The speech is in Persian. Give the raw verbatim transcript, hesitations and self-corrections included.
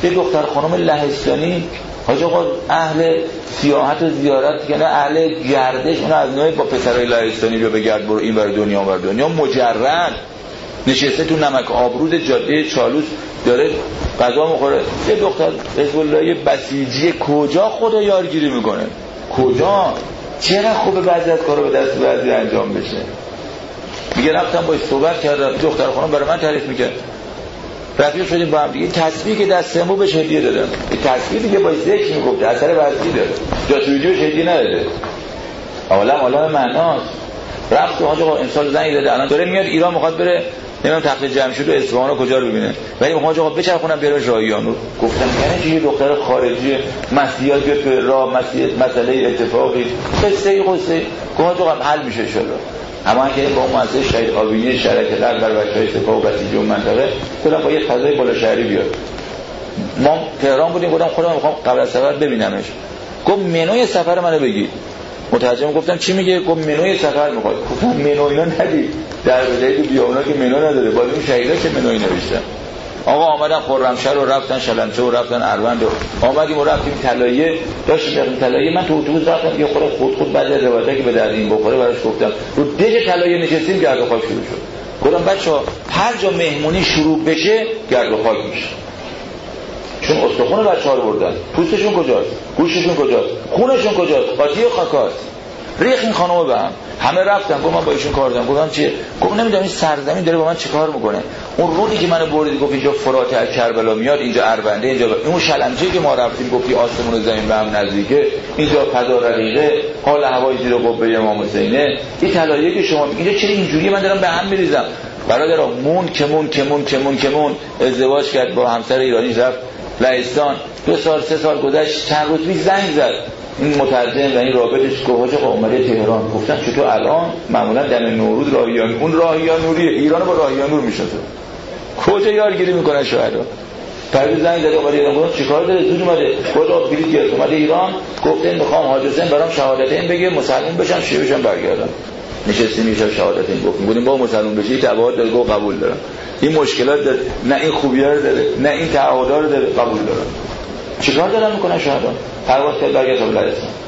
یه دختر خانم لهستانی حاج آقا اهل سیاحت و زیارت که نه اهل گردش، اون از نوع با پسرای لهستانی بیا بگرد برو این بر دنیا اون بر دنیا، مجرد نشسته تو نمک آبرود جاده چالوس داره غذا میخوره. یه دختر حزب الله بسیجی کجا خدا یارگیری میکنه؟ کجا؟ چقدر خوبه بعضی از کارا به دست بعضی انجام بشه. میگه رفتم باش صحبت کردم، دختر خانم برای من تعریف میکرد، رفیق شدیم با هم دیگه، تسبیح که دستمو بهش هدیه دادم. این تسبیح دیگه با ذکر میگفت اثر وضعی داره، جاسوجی بهش هدیه نداده. عالم عالم معناست. رفت حاج آقا امسال زنگ داده الان داره میاد ایران، میخواد بره نمیدونم تخت جمشید و اصفهان رو کجا رو ببینه، ولی حاج آقا بچرخونم بیارمش راهیانو. گفتم یعنی چی یه دختر خارجی مسیحیت بیاد تو راه مسیحیت مسئله اتفاقی قصه قصه حاج آقا حل میشه ان شاء الله. اما که با مؤسسه شهید آبینی شرکت در بر بچهای سپاه و بسیج اون منطقه خودم با یه فضای بالا شهری بیاد. ما تهران بودیم، گفتم خودم میخوام قبل از سفر ببینمش. گفت منوی سفر منو بگی. مترجم گفتم چی میگه؟ گفت منوی سفر میخواد. گفتم منو اینا ندی، در بدهی تو بیابونا که منو نداره، باید اون شهیدا چه منوی نوشتن. آقا آمدن خرمشهر رو رفتن شلمچه و رفتن اروند و آمدیم و رفتیم طلایه، داشتیم رفتیم طلایه. من تو اتوبوس رفتم یه خورده خود خود بعد از روایتی که به درد این بخوره براش گفتم، رو دژ طلایه نشستیم گرد و خاک شروع شد. گفتم بچه‌ها هر جا مهمونی شروع بشه گرد و خاک میشه، چون استخوان بچه‌ها رو بردن. پوستشون کجاست؟ گوششون کجاست؟ خونشون کجاست؟ قاطی و خاکاست. ریخ این خانومو به هم. همه رفتن. گفتم من با ایشون کار دارم. گفتم چیه؟ گفت نمیدونم این سرزمین داره با من چیکار میکنه. اون رودی که منو بردید گفت اینجا فرات از کربلا میاد، اینجا اروند، اینجا اون شلمچه‌ای که ما رفتیم گفتی آسمون و زمین به هم نزدیکه، اینجا فضا رقیقه، حال هوای زیر قبه امام حسینه. این طلایه که شما اینجا چرا اینجوریه؟ من دارم به هم میریزم. برادر مون کمون کمون کمون کمون ازدواج کرد با همسر ایرانی، رفت لهستان. دو سال سه سال گذشت، چند روز پیش زنگ زد این مترجم و این رابطش گفت آقا اومده تهران. گفتم چطور الان؟ معمولا دم نوروز راهیان، اون راهیان نوریه، ایران با راهیان نور میشناسه. کجا یارگیری میکنن شهدا؟ فرض زنگ زد اومده ایران. گفتم چیکار داره؟ زود اومده. گفت بلیط گرفت اومده ایران. گفته میخوام حاج حسین برام شهادتین بگه، مسلمان بشم، شیعه بشم، برگردم. نشستیم میشه شهادتین گفتیم. گفتیم با مسلمان بشی تبعات داره، گفت قبول دارم. این مشکلات داره، نه این خوبی‌ها رو داره، نه این تعهدات رو داره، قبول دارم. چیکار دارن میکنن شهدا؟ پرواز کرد برگشت به لهستان.